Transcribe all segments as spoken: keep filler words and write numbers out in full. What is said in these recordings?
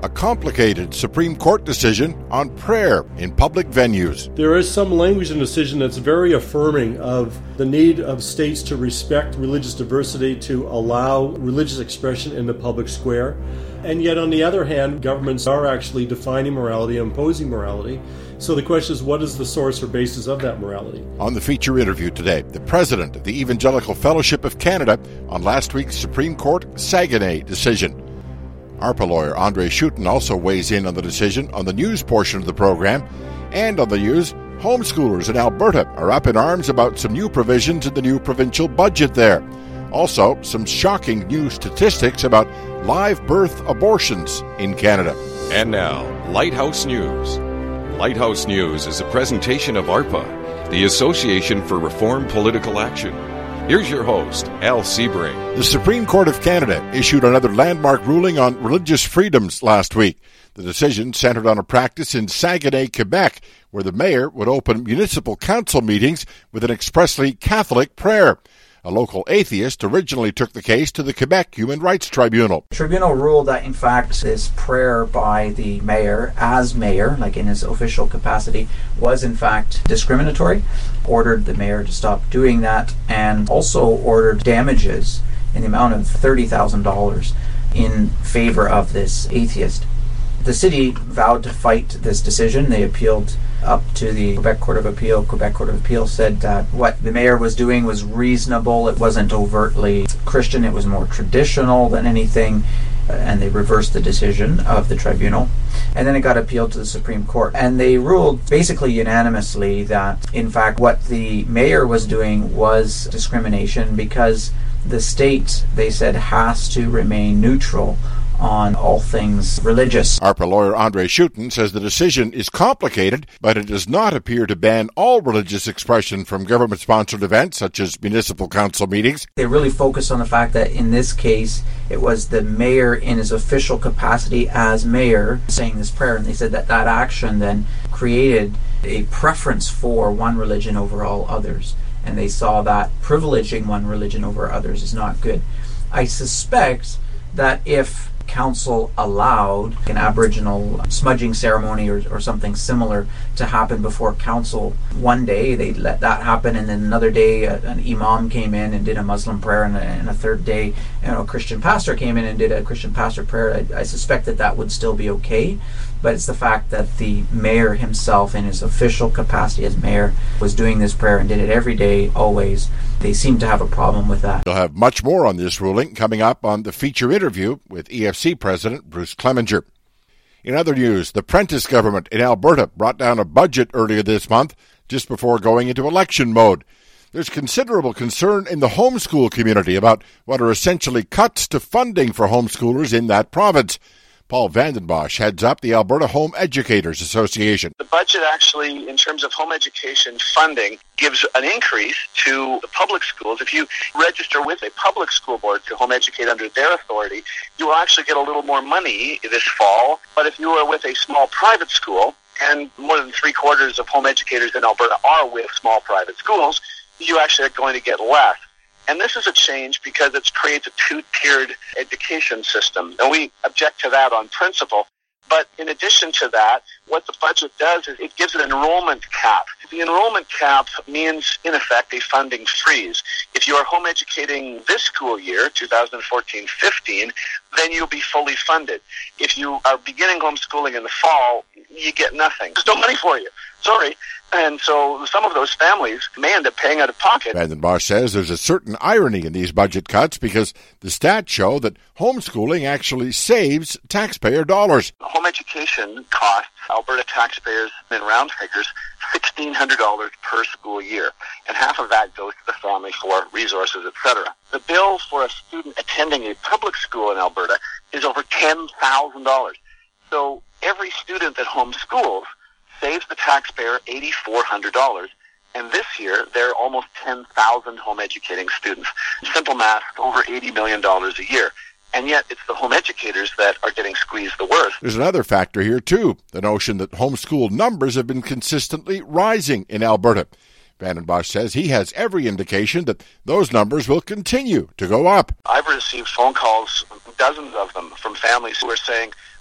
a complicated Supreme Court decision on prayer in public venues. There is some language in the decision that's very affirming of the need of states to respect religious diversity, to allow religious expression in the public square. And yet, on the other hand, governments are actually defining morality, imposing morality. So the question is, what is the source or basis of that morality? On the feature interview today, the president of the Evangelical Fellowship of Canada on last week's Supreme Court Saguenay decision. A R P A lawyer Andre Schutten also weighs in on the decision on the news portion of the program. And on the news, homeschoolers in Alberta are up in arms about some new provisions in the new provincial budget there. Also, some shocking new statistics about live birth abortions in Canada. And now, Lighthouse News. Lighthouse News is a presentation of A R P A, the Association for Reform Political Action. Here's your host, Al Sebring. The Supreme Court of Canada issued another landmark ruling on religious freedoms last week. The decision centered on a practice in Saguenay, Quebec, where the mayor would open municipal council meetings with an expressly Catholic prayer. A local atheist originally took the case to the Quebec Human Rights Tribunal. The tribunal ruled that, in fact, this prayer by the mayor, as mayor, like in his official capacity, was in fact discriminatory, ordered the mayor to stop doing that, and also ordered damages in the amount of thirty thousand dollars in favor of this atheist. The city vowed to fight this decision. They appealed up to the Quebec Court of Appeal. Quebec Court of Appeal said that what the mayor was doing was reasonable. It wasn't overtly Christian. It was more traditional than anything. And they reversed the decision of the tribunal. And then it got appealed to the Supreme Court. And they ruled basically unanimously that, in fact, what the mayor was doing was discrimination because the state, they said, has to remain neutral on all things religious. A R P A lawyer Andre Schutten says the decision is complicated, but it does not appear to ban all religious expression from government-sponsored events such as municipal council meetings. They really focus on the fact that in this case, it was the mayor in his official capacity as mayor saying this prayer, and they said that that action then created a preference for one religion over all others, and they saw that privileging one religion over others is not good. I suspect that if council allowed an Aboriginal smudging ceremony or, or something similar to happen before council, one day they'd let that happen, and then another day a, an imam came in and did a Muslim prayer, and a, and a third day you know, a Christian pastor came in and did a Christian pastor prayer. I, I suspect that that would still be okay, but it's the fact that the mayor himself in his official capacity as mayor was doing this prayer and did it every day, always. They seem to have a problem with that. We'll have much more on this ruling coming up on the feature interview with E F C President Bruce Clemenger. In other news, the Prentice government in Alberta brought down a budget earlier this month, just before going into election mode. There's considerable concern in the homeschool community about what are essentially cuts to funding for homeschoolers in that province. Paul Vandenbosch heads up the Alberta Home Educators Association. The budget actually, in terms of home education funding, gives an increase to the public schools. If you register with a public school board to home educate under their authority, you will actually get a little more money this fall. But if you are with a small private school, and more than three quarters of home educators in Alberta are with small private schools, you actually are going to get less. And this is a change because it creates a two-tiered education system. And we object to that on principle. But in addition to that, what the budget does is it gives an enrollment cap. The enrollment cap means, in effect, a funding freeze. If you are home educating this school year, twenty fourteen fifteen, then you'll be fully funded. If you are beginning homeschooling in the fall, you get nothing. There's no money for you. Sorry. And so some of those families may end up paying out of pocket. Vandenbosch says there's a certain irony in these budget cuts because the stats show that homeschooling actually saves taxpayer dollars. Home education costs Alberta taxpayers, in round figures, one thousand six hundred dollars per school year. And half of that goes to the family for resources, et cetera. The bill for a student attending a public school in Alberta is over ten thousand dollars. So every student that homeschools saves the taxpayer eight thousand four hundred dollars. And this year, there are almost ten thousand home educating students. Simple math, over eighty million dollars a year. And yet, it's the home educators that are getting squeezed the worst. There's another factor here, too. The notion that homeschool numbers have been consistently rising in Alberta. Vandenbosch says he has every indication that those numbers will continue to go up. I've received phone calls, dozens of them, from families who are saying,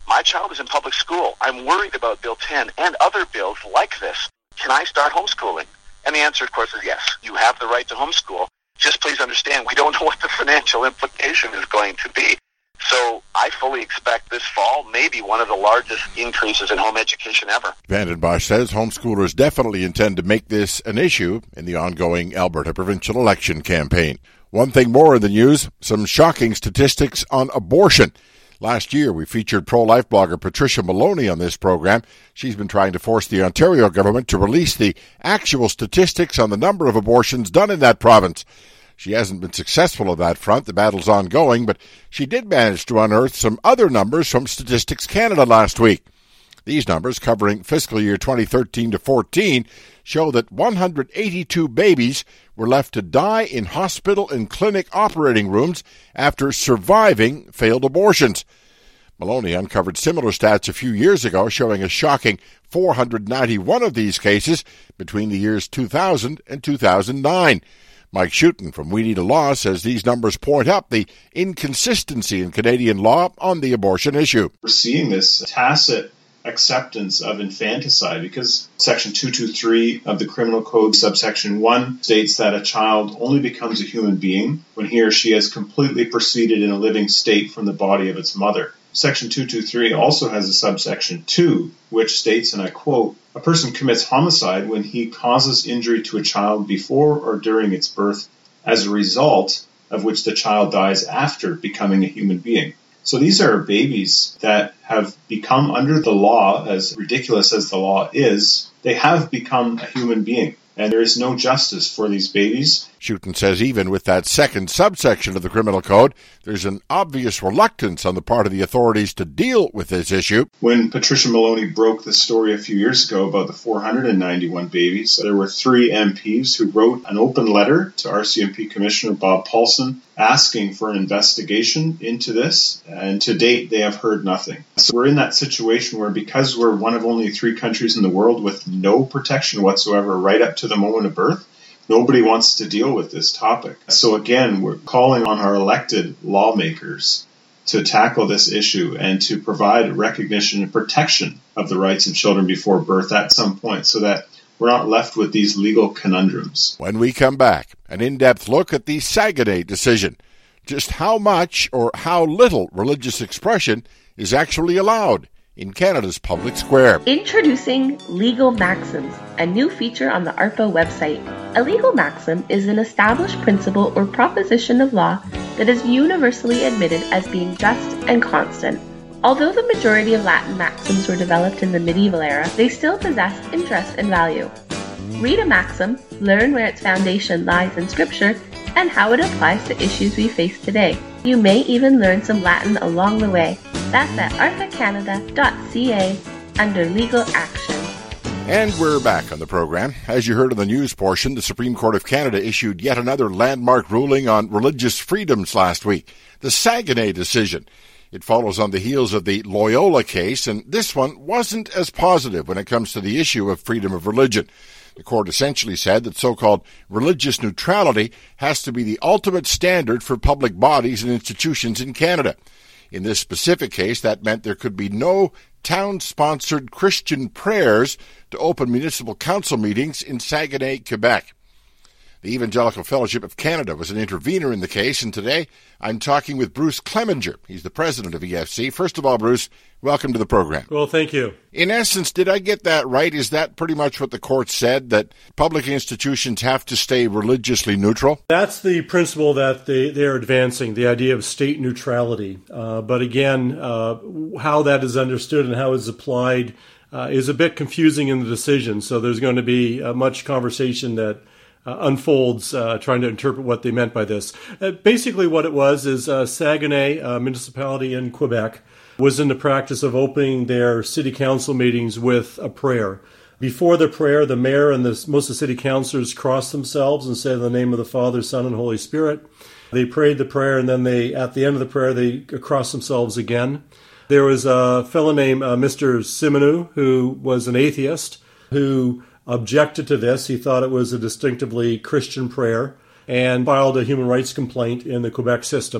my child is in public school. I'm worried about Bill ten and other bills like this. Can I start homeschooling? And the answer, of course, is yes. You have the right to homeschool. Just please understand, we don't know what the financial implication is going to be. So I fully expect this fall may be one of the largest increases in home education ever. Vanden Bossche says homeschoolers definitely intend to make this an issue in the ongoing Alberta provincial election campaign. One thing more in the news, some shocking statistics on abortion. Last year, we featured pro-life blogger Patricia Maloney on this program. She's been trying to force the Ontario government to release the actual statistics on the number of abortions done in that province. She hasn't been successful on that front. The battle's ongoing, but she did manage to unearth some other numbers from Statistics Canada last week. These numbers, covering fiscal year twenty thirteen to fourteen, show that one hundred eighty-two babies were left to die in hospital and clinic operating rooms after surviving failed abortions. Maloney uncovered similar stats a few years ago, showing a shocking four hundred ninety-one of these cases between the years two thousand and two thousand nine. Mike Schutten from We Need a Law says these numbers point up the inconsistency in Canadian law on the abortion issue. We're seeing this tacit acceptance of infanticide because Section two twenty-three of the Criminal Code, subsection one, states that a child only becomes a human being when he or she has completely proceeded in a living state from the body of its mother. Section two twenty-three also has a subsection two, which states, and I quote, "A person commits homicide when he causes injury to a child before or during its birth as a result of which the child dies after becoming a human being." So these are babies that have become, under the law, as ridiculous as the law is, they have become a human being. And there is no justice for these babies. Schutten says even with that second subsection of the Criminal Code, there's an obvious reluctance on the part of the authorities to deal with this issue. When Patricia Maloney broke the story a few years ago about the four hundred ninety-one babies, there were three M Ps who wrote an open letter to R C M P Commissioner Bob Paulson asking for an investigation into this, and to date they have heard nothing. So we're in that situation where, because we're one of only three countries in the world with no protection whatsoever right up to the moment of birth, nobody wants to deal with this topic. So again, we're calling on our elected lawmakers to tackle this issue and to provide recognition and protection of the rights of children before birth at some point, so that we're not left with these legal conundrums. When we come back, an in-depth look at the Saguenay decision. Just how much or how little religious expression is actually allowed in Canada's public square. Introducing Legal Maxims, a new feature on the A R P A website. A legal maxim is an established principle or proposition of law that is universally admitted as being just and constant. Although the majority of Latin maxims were developed in the medieval era, they still possess interest and value. Read a maxim, learn where its foundation lies in Scripture, and how it applies to issues we face today. You may even learn some Latin along the way. That's at arpacanada dot c a under Legal Action. And we're back on the program. As you heard in the news portion, the Supreme Court of Canada issued yet another landmark ruling on religious freedoms last week, the Saguenay decision. It follows on the heels of the Loyola case, and this one wasn't as positive when it comes to the issue of freedom of religion. The court essentially said that so-called religious neutrality has to be the ultimate standard for public bodies and institutions in Canada. In this specific case, that meant there could be no town-sponsored Christian prayers to open municipal council meetings in Saguenay, Quebec. The Evangelical Fellowship of Canada was an intervener in the case, and today I'm talking with Bruce Clemenger. He's the president of E F C. First of all, Bruce, welcome to the program. Well, thank you. In essence, did I get that right? Is that pretty much what the court said, that public institutions have to stay religiously neutral? That's the principle that they, they're advancing, the idea of state neutrality. Uh, but again, uh, how that is understood and how it's applied uh, is a bit confusing in the decision. So there's going to be uh, much conversation that Uh, unfolds uh, trying to interpret what they meant by this. Uh, basically what it was is uh, Saguenay, a municipality in Quebec, was in the practice of opening their city council meetings with a prayer. Before the prayer, the mayor and the, most of the city councilors crossed themselves and said in the name of the Father, Son, and Holy Spirit. They prayed the prayer, and then they, at the end of the prayer, they crossed themselves again. There was a fellow named uh, Mister Simoneau, who was an atheist, who objected to this. He thought it was a distinctively Christian prayer and filed a human rights complaint in the Quebec system.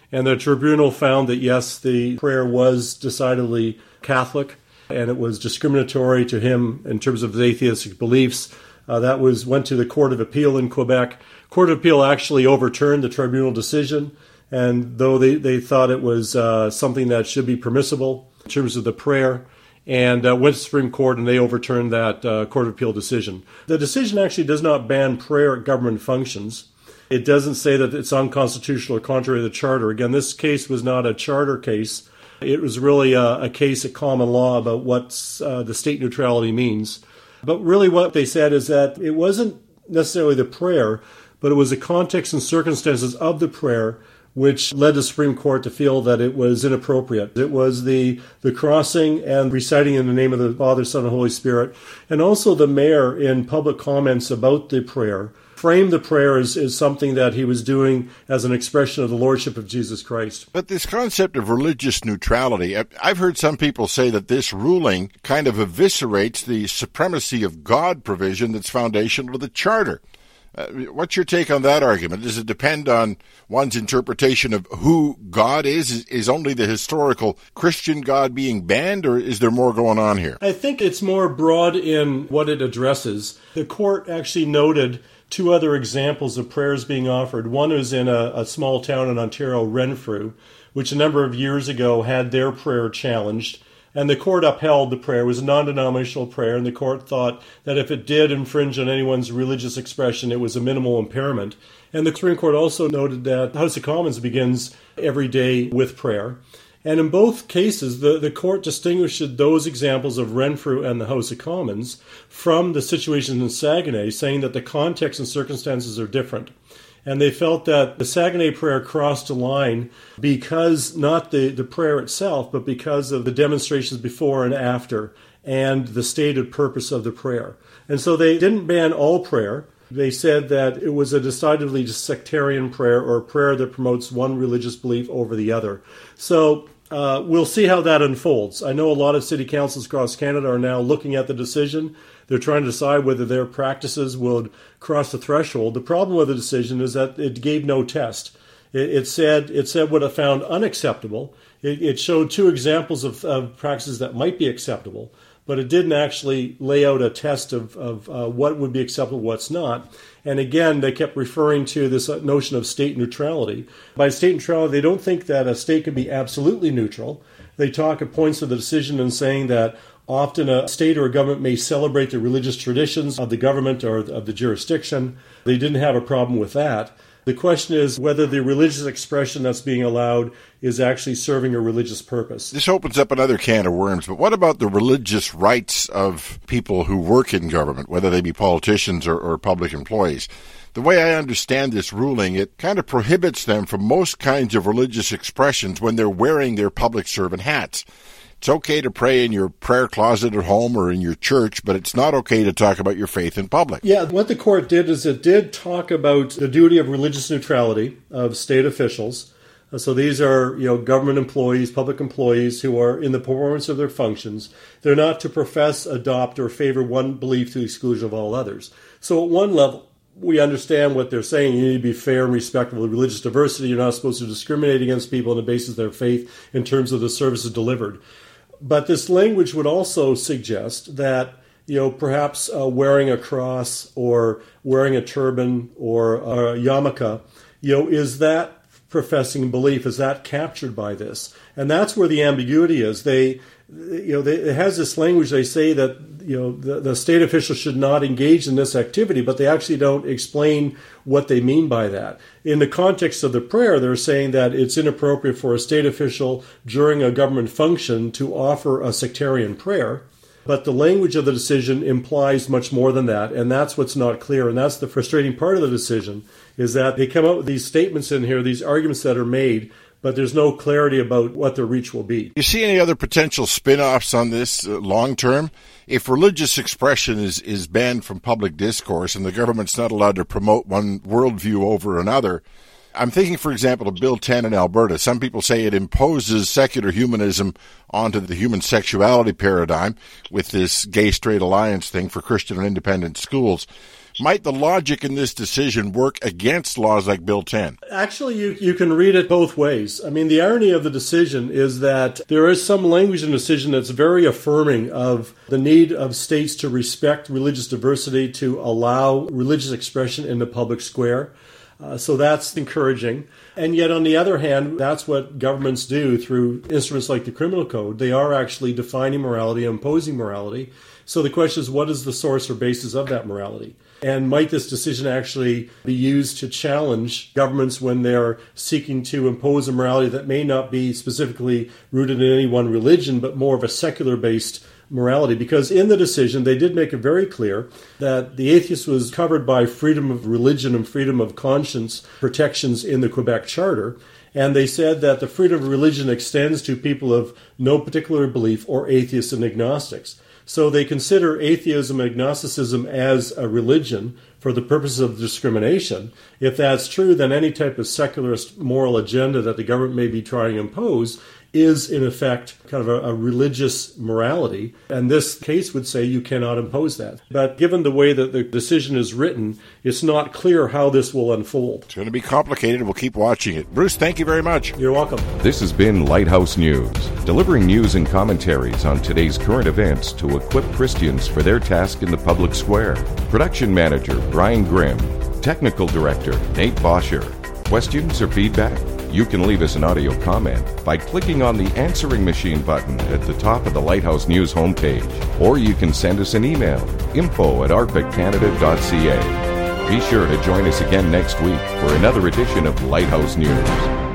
And the tribunal found that, yes, the prayer was decidedly Catholic, and it was discriminatory to him in terms of his atheistic beliefs. Uh, that was went to the Court of Appeal in Quebec. Court of Appeal actually overturned the tribunal decision, and though they, they thought it was uh, something that should be permissible in terms of the prayer, and uh, went to the Supreme Court, and they overturned that uh, Court of Appeal decision. The decision actually does not ban prayer at government functions. It doesn't say that it's unconstitutional or contrary to the Charter. Again, this case was not a charter case. It was really a, a case of common law about what uh, the state neutrality means. But really what they said is that it wasn't necessarily the prayer, but it was the context and circumstances of the prayer which led the Supreme Court to feel that it was inappropriate. It was the, the crossing and reciting in the name of the Father, Son, and Holy Spirit, and also the mayor in public comments about the prayer framed the prayer as, as something that he was doing as an expression of the Lordship of Jesus Christ. But this concept of religious neutrality, I've heard some people say that this ruling kind of eviscerates the supremacy of God provision that's foundational to the Charter. Uh, what's your take on that argument? Does it depend on one's interpretation of who God is? Is, is only the historical Christian God being banned, or is there more going on here? I think it's more broad in what it addresses. The court actually noted two other examples of prayers being offered. One was in a, a small town in Ontario, Renfrew, which a number of years ago had their prayer challenged. And the court upheld the prayer. It was a non-denominational prayer, and the court thought that if it did infringe on anyone's religious expression, it was a minimal impairment. And the Supreme Court also noted that the House of Commons begins every day with prayer. And in both cases, the, the court distinguished those examples of Renfrew and the House of Commons from the situations in Saguenay, saying that the context and circumstances are different. And they felt that the Saguenay prayer crossed a line because not the, the prayer itself, but because of the demonstrations before and after and the stated purpose of the prayer. And so they didn't ban all prayer. They said that it was a decidedly sectarian prayer, or a prayer that promotes one religious belief over the other. So uh, we'll see how that unfolds. I know a lot of city councils across Canada are now looking at the decision. They're trying to decide whether their practices would cross the threshold. The problem with the decision is that it gave no test. It, it said it said what it found unacceptable. It, it showed two examples of, of practices that might be acceptable, but it didn't actually lay out a test of, of uh, what would be acceptable, what's not. And again, they kept referring to this notion of state neutrality. By state neutrality, they don't think that a state can be absolutely neutral. They talk at points of the decision and saying that often a state or a government may celebrate the religious traditions of the government or of the jurisdiction. They didn't have a problem with that. The question is whether the religious expression that's being allowed is actually serving a religious purpose. This opens up another can of worms, but what about the religious rights of people who work in government, whether they be politicians or, or public employees? The way I understand this ruling, it kind of prohibits them from most kinds of religious expressions when they're wearing their public servant hats. It's okay to pray in your prayer closet at home or in your church, but it's not okay to talk about your faith in public. Yeah, what the court did is it did talk about the duty of religious neutrality of state officials. So these are, you know, government employees, public employees who are in the performance of their functions. They're not to profess, adopt, or favor one belief to the exclusion of all others. So at one level, we understand what they're saying. You need to be fair and respectful of religious diversity. You're not supposed to discriminate against people on the basis of their faith in terms of the services delivered. But this language would also suggest that, you know, perhaps uh, wearing a cross or wearing a turban or a yarmulke, you know, is that professing belief? Is that captured by this? And that's where the ambiguity is. They, you know, they, it has this language. They say that, you know, the, the state officials should not engage in this activity, but they actually don't explain what they mean by that. In the context of the prayer, they're saying that it's inappropriate for a state official during a government function to offer a sectarian prayer. But the language of the decision implies much more than that, and that's what's not clear. And that's the frustrating part of the decision, is that they come up with these statements in here, these arguments that are made, but there's no clarity about what their reach will be. You see any other potential spin-offs on this uh, long-term? If religious expression is, is banned from public discourse and the government's not allowed to promote one worldview over another, I'm thinking, for example, of Bill ten in Alberta. Some people say it imposes secular humanism onto the human sexuality paradigm with this gay-straight alliance thing for Christian and independent schools. Might the logic in this decision work against laws like Bill ten? Actually, you, you can read it both ways. I mean, the irony of the decision is that there is some language in the decision that's very affirming of the need of states to respect religious diversity, to allow religious expression in the public square. Uh, so that's encouraging. And yet, on the other hand, that's what governments do through instruments like the Criminal Code. They are actually defining morality, imposing morality. So the question is, what is the source or basis of that morality? And might this decision actually be used to challenge governments when they're seeking to impose a morality that may not be specifically rooted in any one religion, but more of a secular-based morality? Because in the decision, they did make it very clear that the atheist was covered by freedom of religion and freedom of conscience protections in the Quebec Charter. And they said that the freedom of religion extends to people of no particular belief or atheists and agnostics. So they consider atheism and agnosticism as a religion for the purposes of discrimination. If that's true, then any type of secularist moral agenda that the government may be trying to impose is, in effect, kind of a, a religious morality. And this case would say you cannot impose that. But given the way that the decision is written, it's not clear how this will unfold. It's going to be complicated. We'll keep watching it. Bruce, thank you very much. You're welcome. This has been Lighthouse News, delivering news and commentaries on today's current events to equip Christians for their task in the public square. Production manager, Brian Grimm. Technical director, Nate Bosher. Questions or feedback? You can leave us an audio comment by clicking on the answering machine button at the top of the Lighthouse News homepage. Or you can send us an email, info at arpa canada dot c a. Be sure to join us again next week for another edition of Lighthouse News.